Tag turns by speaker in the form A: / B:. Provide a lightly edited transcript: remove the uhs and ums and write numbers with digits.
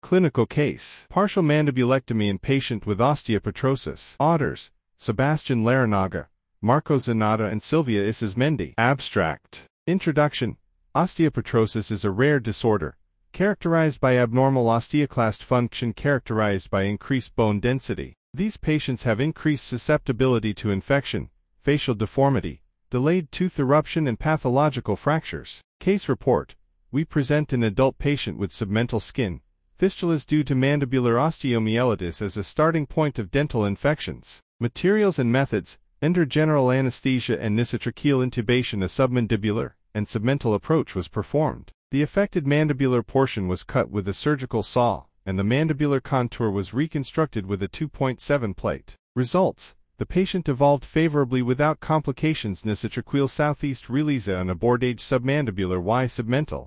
A: Clinical case. Partial mandibulectomy in patient with osteopetrosis. Authors: Sebastian Larrinaga, Marco Zanata and Silvia Isasmendi. Abstract. Introduction. Osteopetrosis is a rare disorder, characterized by abnormal osteoclast function characterized by increased bone density. These patients have increased susceptibility to infection, facial deformity, delayed tooth eruption and pathological fractures. Case report. We present an adult patient with submental skin fistulas due to mandibular osteomyelitis as a starting point of dental infections. Materials and methods: under general anesthesia and nisotracheal intubation, a submandibular and submental approach was performed. The affected mandibular portion was cut with a surgical saw, and the mandibular contour was reconstructed with a 2.7 plate. Results: the patient evolved favorably without complications. Nisotracheal southeast release on a board-edge submandibular Y submental.